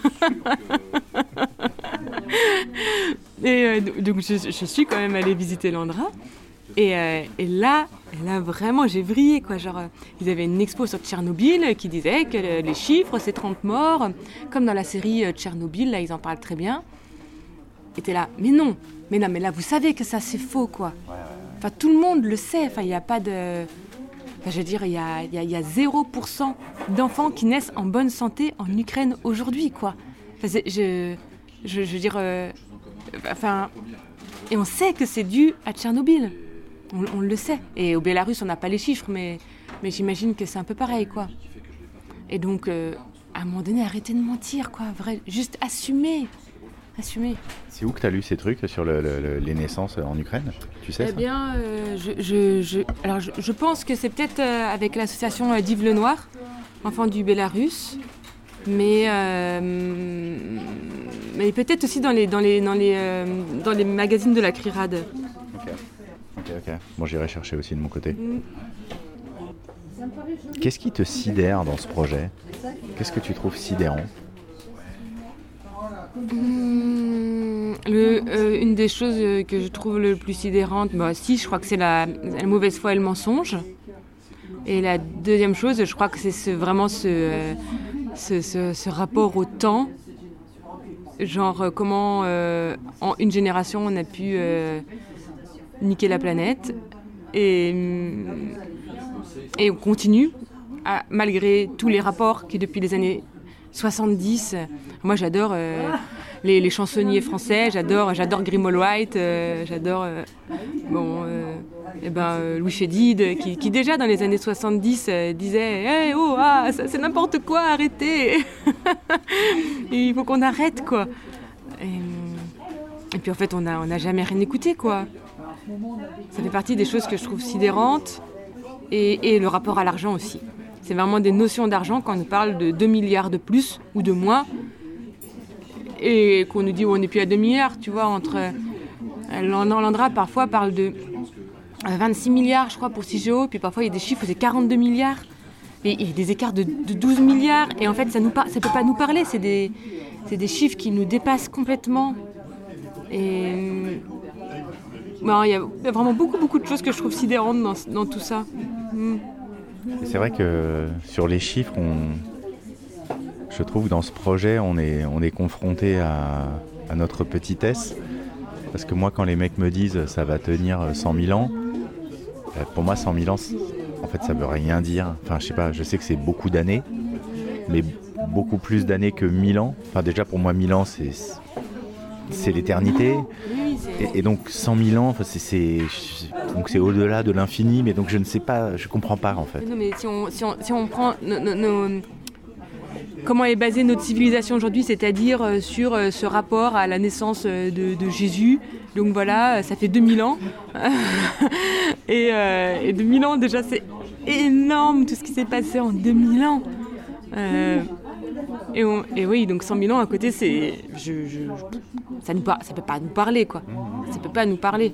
et euh, donc, je, je suis quand même allée visiter l'Andra. Et, euh, et là, et là, vraiment, j'ai vrillé, quoi. Genre, euh, ils avaient une expo sur Tchernobyl qui disait que le, les chiffres, c'est trente morts. Comme dans la série euh, Tchernobyl, là, ils en parlent très bien. Et t'es là, mais non, mais non, mais là, vous savez que ça, c'est faux, quoi. Enfin, tout le monde le sait. Enfin, il n'y a pas de... Enfin, je veux dire, il y a, y a, y a zéro pour cent d'enfants qui naissent en bonne santé en Ukraine aujourd'hui, quoi. Enfin, je, je, je veux dire... Euh, enfin... Et on sait que c'est dû à Tchernobyl. On, on le sait. Et au Bélarus, on n'a pas les chiffres, mais, mais j'imagine que c'est un peu pareil, quoi. Et donc, euh, à un moment donné, arrêtez de mentir, quoi. Vrai, juste assumer. Assumer. C'est où que tu as lu ces trucs sur le, le, les naissances en Ukraine ? Tu sais Eh ça bien, euh, je, je, je, alors je, je pense que c'est peut-être euh, avec l'association euh, d'Yves Lenoir, enfant du Bélarus. Mais, euh, mais peut-être aussi dans les, dans les, dans les, euh, dans les magazines de la CRIRAD. Ok, ok, ok. Bon, j'irai chercher aussi de mon côté. Mm. Qu'est-ce qui te sidère dans ce projet ? Qu'est-ce que tu trouves sidérant ? Mmh, le, euh, une des choses que je trouve le plus sidérante, bah, si, je crois que c'est la, la mauvaise foi et le mensonge. Et la deuxième chose, je crois que c'est ce, vraiment ce, euh, ce, ce, ce rapport au temps. Genre euh, comment euh, en une génération on a pu euh, niquer la planète et, et on continue à, malgré tous les rapports qui depuis les années soixante-dix. Moi j'adore euh, les, les chansonniers français, j'adore, j'adore Grimald White, euh, j'adore euh, bon, euh, et ben, euh, Louis Chédid qui, qui déjà dans les années soixante-dix euh, disait hey, oh ah, ça, c'est n'importe quoi, arrêtez. Il faut qu'on arrête quoi. Et, et puis en fait on n'a on a jamais rien écouté quoi. Ça fait partie des choses que je trouve sidérantes et, et le rapport à l'argent aussi. C'est vraiment des notions d'argent quand on nous parle de deux milliards de plus ou de moins et qu'on nous dit oh, on n'est plus à deux milliards, tu vois, entre Landra parfois parle de vingt-six milliards je crois pour Cigéo, puis parfois il y a des chiffres où c'est quarante-deux milliards et il y a des écarts de, de douze milliards et en fait ça ne par... peut pas nous parler, c'est des, c'est des chiffres qui nous dépassent complètement et bon, il y a vraiment beaucoup beaucoup de choses que je trouve sidérantes dans, dans tout ça. Mm. C'est vrai que sur les chiffres, on... je trouve que dans ce projet on est, on est confronté à, à notre petitesse parce que moi quand les mecs me disent ça va tenir cent mille ans, pour moi cent mille ans en fait ça veut rien dire. Enfin je sais pas, je sais que c'est beaucoup d'années mais beaucoup plus d'années que mille ans. Enfin déjà pour moi mille ans c'est, c'est l'éternité et, et donc cent mille ans c'est, c'est, donc c'est au-delà de l'infini mais donc je ne sais pas, je comprends pas en fait. Non mais si on, si on, si on prend nos, nos, nos... comment est basée notre civilisation aujourd'hui, c'est-à-dire euh, sur euh, ce rapport à la naissance euh, de, de Jésus. Donc voilà, ça fait deux mille ans. et, euh, et deux mille ans, déjà, c'est énorme tout ce qui s'est passé en deux mille ans. Euh, et, on, et oui, donc cent mille ans à côté, c'est, je, je, ça ne peut pas nous parler, quoi. Ça ne peut pas nous parler.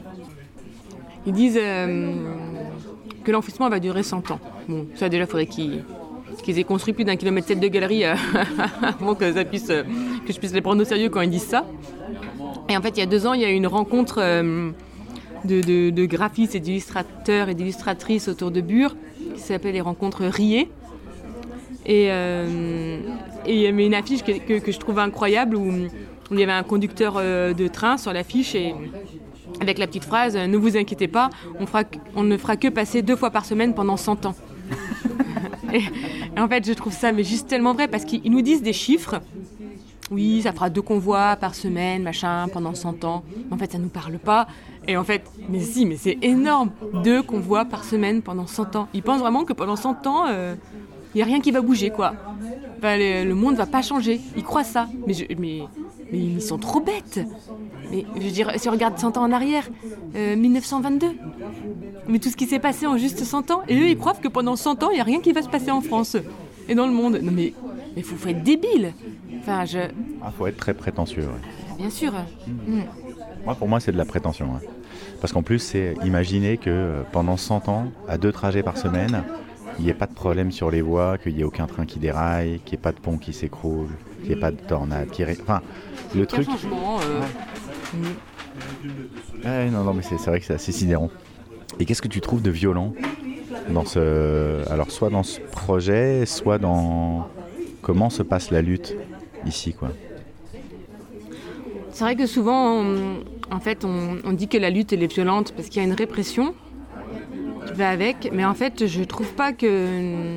Ils disent euh, que l'enfouissement va durer cent ans. Bon, ça déjà, il faudrait qu'ils... qu'ils aient construit plus d'un kilomètre sept de galerie euh, avant que, ça puisse, euh, que je puisse les prendre au sérieux quand ils disent ça. Et en fait, il y a deux ans, il y a eu une rencontre euh, de, de, de graphistes et d'illustrateurs et d'illustratrices autour de Bure qui s'appelle les rencontres Rier. Et, euh, et il y avait une affiche que, que, que je trouve incroyable où, où il y avait un conducteur euh, de train sur l'affiche et avec la petite phrase « Ne vous inquiétez pas, on, fera, on ne fera que passer deux fois par semaine pendant cent ans ». Et, et en fait, je trouve ça mais juste tellement vrai parce qu'ils nous disent des chiffres. Oui, ça fera deux convois par semaine, machin, pendant cent ans. Mais en fait, ça nous parle pas. Et en fait, mais si, mais c'est énorme. Deux convois par semaine pendant cent ans. Ils pensent vraiment que pendant cent ans, il euh, n'y a rien qui va bouger, quoi. Enfin, le, le monde va pas changer. Ils croient ça. Mais, je, mais, mais ils sont trop bêtes. Mais je veux dire, si on regarde cent ans en arrière, euh, mille neuf cent vingt-deux. Mais tout ce qui s'est passé en juste cent ans, et eux, ils croient que pendant cent ans, il n'y a rien qui va se passer en France et dans le monde. Non mais il faut, faut être débile. Enfin, je... Ah, faut être très prétentieux, ouais. Bien sûr. Mmh. Mmh. Moi, pour moi, c'est de la prétention. Ouais. Parce qu'en plus, c'est imaginer que pendant cent ans, à deux trajets par semaine, il n'y ait pas de problème sur les voies, qu'il n'y ait aucun train qui déraille, qu'il n'y ait pas de pont qui s'écroule, qu'il n'y ait pas de tornade. Qu'il y ait... Enfin, le truc... changement, euh... ouais. Mmh. Ouais, non, non, mais c'est, c'est vrai que c'est assez sidérant. Et qu'est-ce que tu trouves de violent dans ce... Alors, soit dans ce projet, soit dans comment se passe la lutte ici, quoi. C'est vrai que souvent, on, en fait, on, on dit que la lutte elle est violente parce qu'il y a une répression qui va avec, mais en fait, je trouve pas que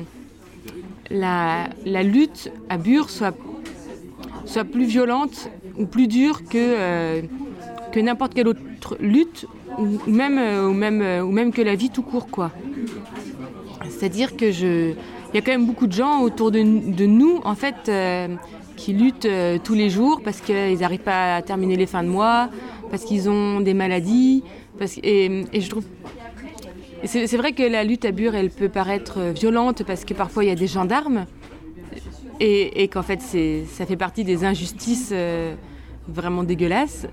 la, la lutte à Bure soit, soit plus violente ou plus dure que, euh, que n'importe quelle autre lutte, ou même, ou même, ou même que la vie tout court, quoi. C'est-à-dire que je, il y a quand même beaucoup de gens autour de, de nous, en fait, euh, qui luttent euh, tous les jours parce qu'ils n'arrivent pas à terminer les fins de mois, parce qu'ils ont des maladies, parce, et, et je trouve... Et c'est, c'est vrai que la lutte à Bure, elle peut paraître violente parce que parfois il y a des gendarmes et, et qu'en fait c'est, ça fait partie des injustices euh, vraiment dégueulasses,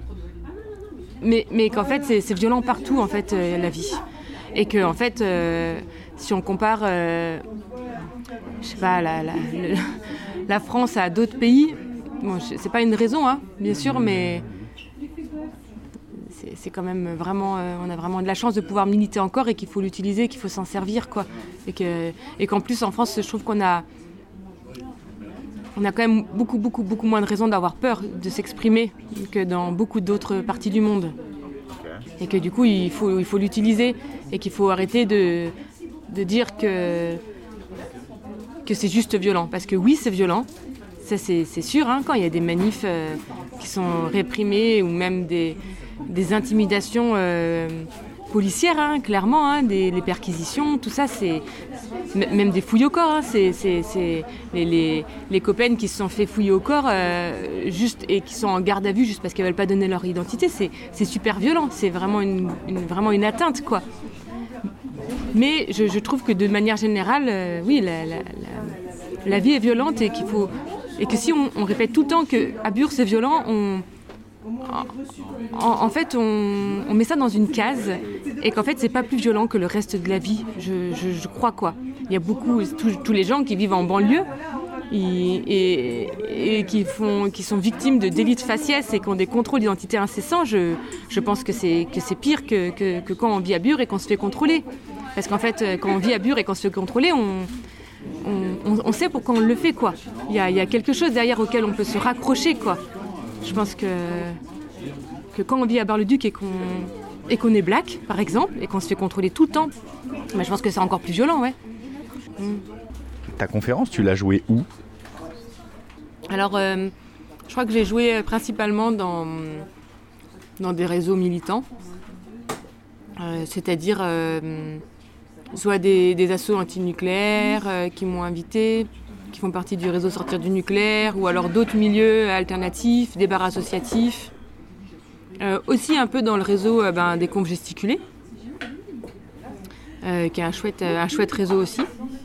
mais, mais qu'en fait c'est, c'est violent partout en fait euh, la vie et que en fait euh, si on compare, euh, je sais pas, la, la, le, la France à d'autres pays, bon, c'est pas une raison, hein, bien sûr, mais c'est, c'est quand même vraiment, euh, on a vraiment de la chance de pouvoir militer encore et qu'il faut l'utiliser, qu'il faut s'en servir, quoi. Et, que, et qu'en plus, en France, je trouve qu'on a, on a quand même beaucoup, beaucoup, beaucoup moins de raisons d'avoir peur de s'exprimer que dans beaucoup d'autres parties du monde. Et que du coup, il faut, il faut l'utiliser et qu'il faut arrêter de, de dire que, que c'est juste violent. Parce que oui, c'est violent, ça c'est, c'est sûr, hein, quand il y a des manifs euh, qui sont réprimés ou même des, des intimidations euh, policières, hein, clairement, hein, des, les perquisitions, tout ça, c'est, c'est même des fouilles au corps. Hein, c'est, c'est, c'est les, les, les copains qui se sont fait fouiller au corps euh, juste, et qui sont en garde à vue juste parce qu'elles ne veulent pas donner leur identité, c'est, c'est super violent, c'est vraiment une, une, vraiment une atteinte, quoi. Mais je, je trouve que de manière générale, euh, oui, la, la, la, la vie est violente et, qu'il faut, et que si on, on répète tout le temps qu'à Bure c'est violent, on, en, en fait on, on met ça dans une case et qu'en fait c'est pas plus violent que le reste de la vie, je, je, je crois, quoi. Il y a beaucoup, tous, tous les gens qui vivent en banlieue et, et, et qui, font, qui sont victimes de délits de faciès et qui ont des contrôles d'identité incessants, je, je pense que c'est, que c'est pire que, que, que quand on vit à Bure et qu'on se fait contrôler. Parce qu'en fait, quand on vit à Bure et qu'on se fait contrôler, on, on, on sait pourquoi on le fait, quoi. Il y a, il y a quelque chose derrière auquel on peut se raccrocher, quoi. Je pense que, que quand on vit à Bar-le-Duc et qu'on, et qu'on est black, par exemple, et qu'on se fait contrôler tout le temps, ben je pense que c'est encore plus violent, ouais. Mm. Ta conférence, tu l'as jouée où ? Alors, euh, je crois que j'ai joué principalement dans, dans des réseaux militants, euh, c'est-à-dire euh, soit des, des assos antinucléaires euh, qui m'ont invité, qui font partie du réseau Sortir du nucléaire, ou alors d'autres milieux alternatifs, des bars associatifs. Euh, aussi un peu dans le réseau euh, ben, des confs gesticulés, euh, qui est un chouette, un chouette réseau aussi.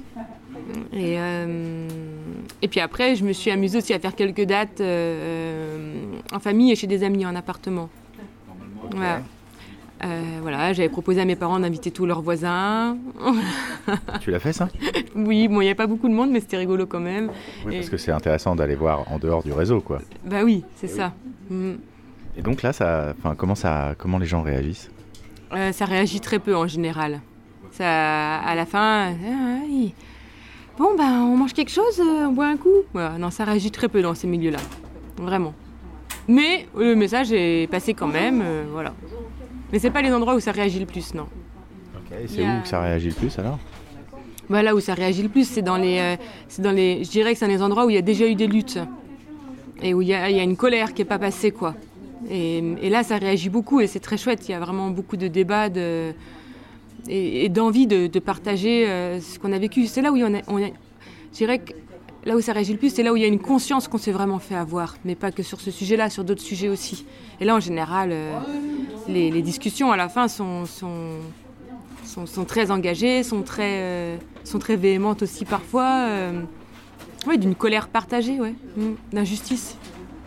Et, euh, et puis après, je me suis amusée aussi à faire quelques dates euh, en famille et chez des amis en appartement. Voilà. Euh, voilà, j'avais proposé à mes parents d'inviter tous leurs voisins. Tu l'as fait, ça ? Oui, bon, il n'y avait pas beaucoup de monde, mais c'était rigolo quand même. Oui, et... parce que c'est intéressant d'aller voir en dehors du réseau, quoi. Bah oui, c'est oui. ça. Mm. Et donc là, ça, comment, ça, comment les gens réagissent ? euh, Ça réagit très peu en général. Ça, à la fin, ah, oui. Bon, ben, on mange quelque chose, on boit un coup. Voilà. Non, ça réagit très peu dans ces milieux-là, vraiment. Mais le message est passé quand même, euh, voilà. Mais c'est pas les endroits où ça réagit le plus, non. Ok, et c'est a... où que ça réagit le plus alors ? Bah, là où ça réagit le plus, c'est dans les, euh, c'est dans les, je dirais que c'est dans les endroits où il y a déjà eu des luttes et où il y a, il y a une colère qui est pas passée, quoi. Et, et là, ça réagit beaucoup et c'est très chouette. Il y a vraiment beaucoup de débats de, et, et d'envie de, de partager euh, ce qu'on a vécu. C'est là où on a, on a, je dirais que là où ça réagit le plus, c'est là où il y a une conscience qu'on s'est vraiment fait avoir, mais pas que sur ce sujet-là, sur d'autres sujets aussi. Et là, en général, euh, les, les discussions à la fin sont, sont, sont, sont très engagées, sont très, euh, sont très véhémentes aussi parfois. Euh, oui, d'une colère partagée, ouais, mmh, d'injustice.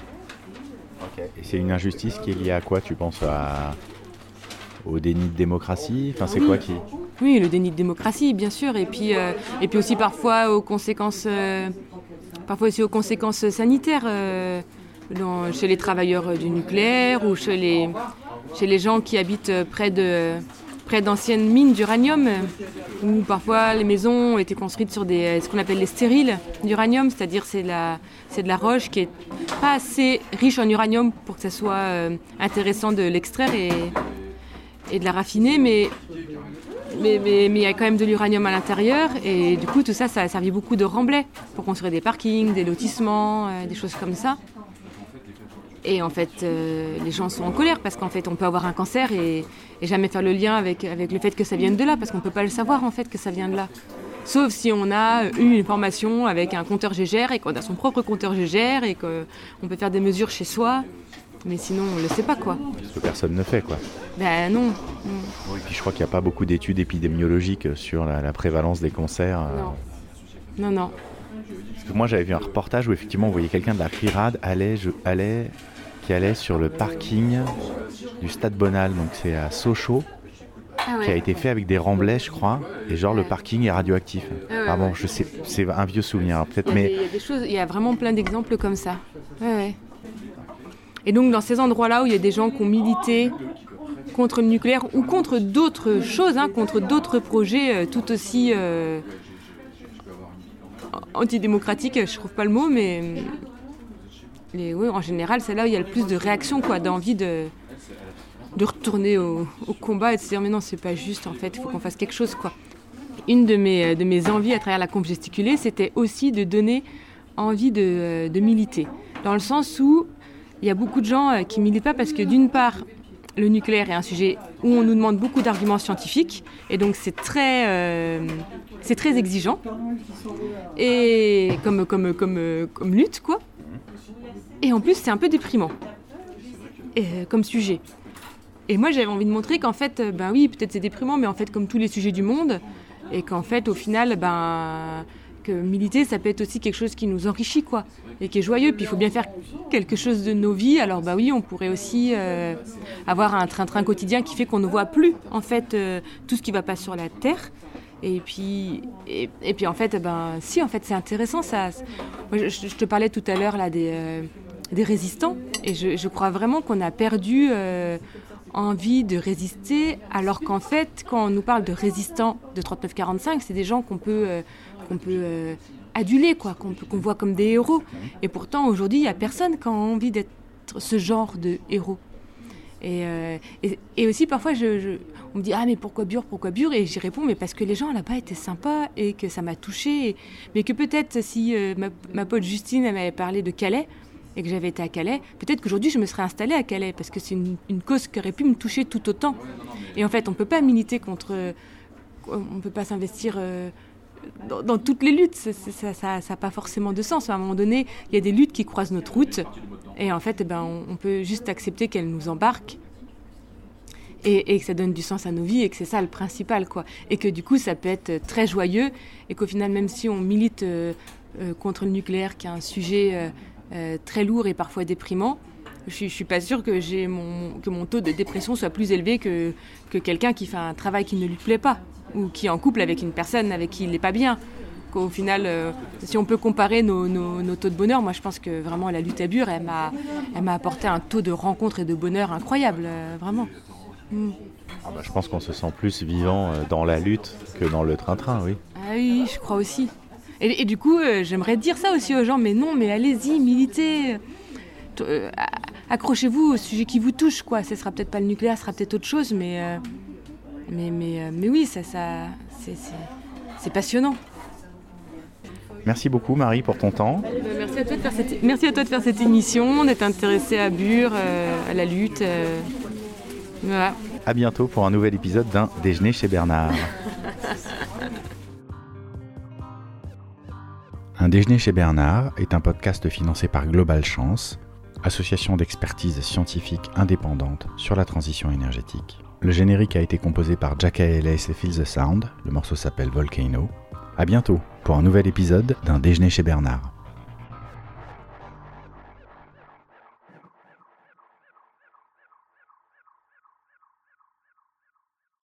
Ok. Et c'est une injustice qui est liée à quoi, tu penses à... au déni de démocratie ? Enfin, c'est oui. quoi qui... Oui, le déni de démocratie, bien sûr, et puis, euh, et puis aussi parfois aux conséquences, euh, parfois aussi aux conséquences sanitaires, euh, dans, chez les travailleurs du nucléaire ou chez les, chez les gens qui habitent près, de, près d'anciennes mines d'uranium, où parfois les maisons ont été construites sur des, ce qu'on appelle les stériles d'uranium, c'est-à-dire c'est, la, c'est de la roche qui est pas assez riche en uranium pour que ça soit euh, intéressant de l'extraire et, et de la raffiner, mais Mais, mais, mais il y a quand même de l'uranium à l'intérieur et du coup tout ça, ça a servi beaucoup de remblais pour construire des parkings, des lotissements, euh, des choses comme ça. Et en fait, euh, les gens sont en colère parce qu'en fait on peut avoir un cancer et, et jamais faire le lien avec, avec le fait que ça vienne de là, parce qu'on ne peut pas le savoir en fait que ça vient de là. Sauf si on a eu une formation avec un compteur G G R et qu'on a son propre compteur G G R et qu'on peut faire des mesures chez soi. Mais sinon, on ne le sait pas, quoi. Parce que personne ne fait, quoi. Ben non. Oui, puis je crois qu'il n'y a pas beaucoup d'études épidémiologiques sur la, la prévalence des cancers. Non. Non, non. Parce que moi, j'avais vu un reportage où effectivement, on voyait quelqu'un de la Rirade allait, je, allait, qui allait sur le parking du Stade Bonal, donc c'est à Sochaux. ah ouais. qui a été fait avec des remblais, je crois, et genre ouais. le parking est radioactif. Ah ouais, ah bon, ouais. je sais, c'est un vieux souvenir peut-être, il mais il y a des choses, il y a vraiment plein d'exemples comme ça. Ouais, ouais. Et donc dans ces endroits-là où il y a des gens qui ont milité contre le nucléaire ou contre d'autres choses, hein, contre d'autres projets euh, tout aussi euh, antidémocratiques, je trouve pas le mot, mais les, oui, en général, c'est là où il y a le plus de réactions, quoi, d'envie de, de retourner au, au combat et de se dire mais non, c'est pas juste, en fait, il faut qu'on fasse quelque chose, quoi. Une de mes, de mes envies à travers la Conf gesticulée, c'était aussi de donner envie de, de militer. Dans le sens où il y a beaucoup de gens qui ne militent pas parce que d'une part, le nucléaire est un sujet où on nous demande beaucoup d'arguments scientifiques et donc c'est très, euh, c'est très exigeant et comme, comme, comme, comme lutte, quoi. Et en plus, c'est un peu déprimant et, comme sujet. Et moi, j'avais envie de montrer qu'en fait, ben oui, peut-être c'est déprimant, mais en fait, comme tous les sujets du monde, et qu'en fait, au final, ben, que militer, ça peut être aussi quelque chose qui nous enrichit, quoi, et qui est joyeux. Puis il faut bien faire quelque chose de nos vies. Alors, bah oui, on pourrait aussi euh, avoir un train-train quotidien qui fait qu'on ne voit plus, en fait, euh, tout ce qui va pas sur la Terre. Et puis, et, et puis en fait, ben, si, en fait, c'est intéressant, ça. Moi, je, je te parlais tout à l'heure, là, des, euh, des résistants, et je, je crois vraiment qu'on a perdu euh, envie de résister, alors qu'en fait, quand on nous parle de résistants de trente-neuf quarante-cinq, c'est des gens qu'on peut, euh, qu'on peut euh, aduler, quoi, qu'on, peut, qu'on voit comme des héros. Et pourtant, aujourd'hui, il n'y a personne qui a envie d'être ce genre de héros. Et, euh, et, et aussi, parfois, je, je, on me dit « Ah, mais pourquoi Bure, pourquoi Bure ?» Et j'y réponds « Mais parce que les gens là-bas étaient sympas et que ça m'a touchée. Et, mais que peut-être, si euh, ma, ma pote Justine elle m'avait parlé de Calais, et que j'avais été à Calais, peut-être qu'aujourd'hui je me serais installée à Calais, parce que c'est une, une cause qui aurait pu me toucher tout autant. Et en fait, on ne peut pas militer contre... On ne peut pas s'investir euh, dans, dans toutes les luttes, ça n'a pas forcément de sens. À un moment donné, il y a des luttes qui croisent notre route, et en fait, eh ben, on, on peut juste accepter qu'elles nous embarquent, et, et que ça donne du sens à nos vies, et que c'est ça le principal, quoi. Et que du coup, ça peut être très joyeux, et qu'au final, même si on milite euh, euh, contre le nucléaire, qui est un sujet... Euh, Euh, très lourd et parfois déprimant, je ne suis pas sûre que, j'ai mon, que mon taux de dépression soit plus élevé que, que quelqu'un qui fait un travail qui ne lui plaît pas ou qui est en couple avec une personne avec qui il n'est pas bien. Qu'au final, euh, si on peut comparer nos, nos, nos taux de bonheur, moi je pense que vraiment la lutte à Bure, elle m'a, elle m'a apporté un taux de rencontre et de bonheur incroyable, euh, vraiment. Mm. Ah bah, je pense qu'on se sent plus vivant dans la lutte que dans le train-train, oui. Ah oui, je crois aussi. Et, et du coup, euh, j'aimerais dire ça aussi aux gens, mais non, mais allez-y, militez, euh, accrochez-vous au sujet qui vous touche, quoi. Ce sera peut-être pas le nucléaire, ce sera peut-être autre chose, mais, euh, mais, mais, euh, mais oui, ça, ça, c'est, c'est, c'est passionnant. Merci beaucoup, Marie, pour ton temps. Merci à toi de faire cette, merci à toi de faire cette émission, d'être intéressée à Bure, euh, à la lutte. Euh, voilà. À bientôt pour un nouvel épisode d'un Déjeuner chez Bernard. Un déjeuner chez Bernard est un podcast financé par Global Chance, association d'expertise scientifique indépendante sur la transition énergétique. Le générique a été composé par Jacka Ellis et Feel the Sound, le morceau s'appelle Volcano. À bientôt pour un nouvel épisode d'un déjeuner chez Bernard.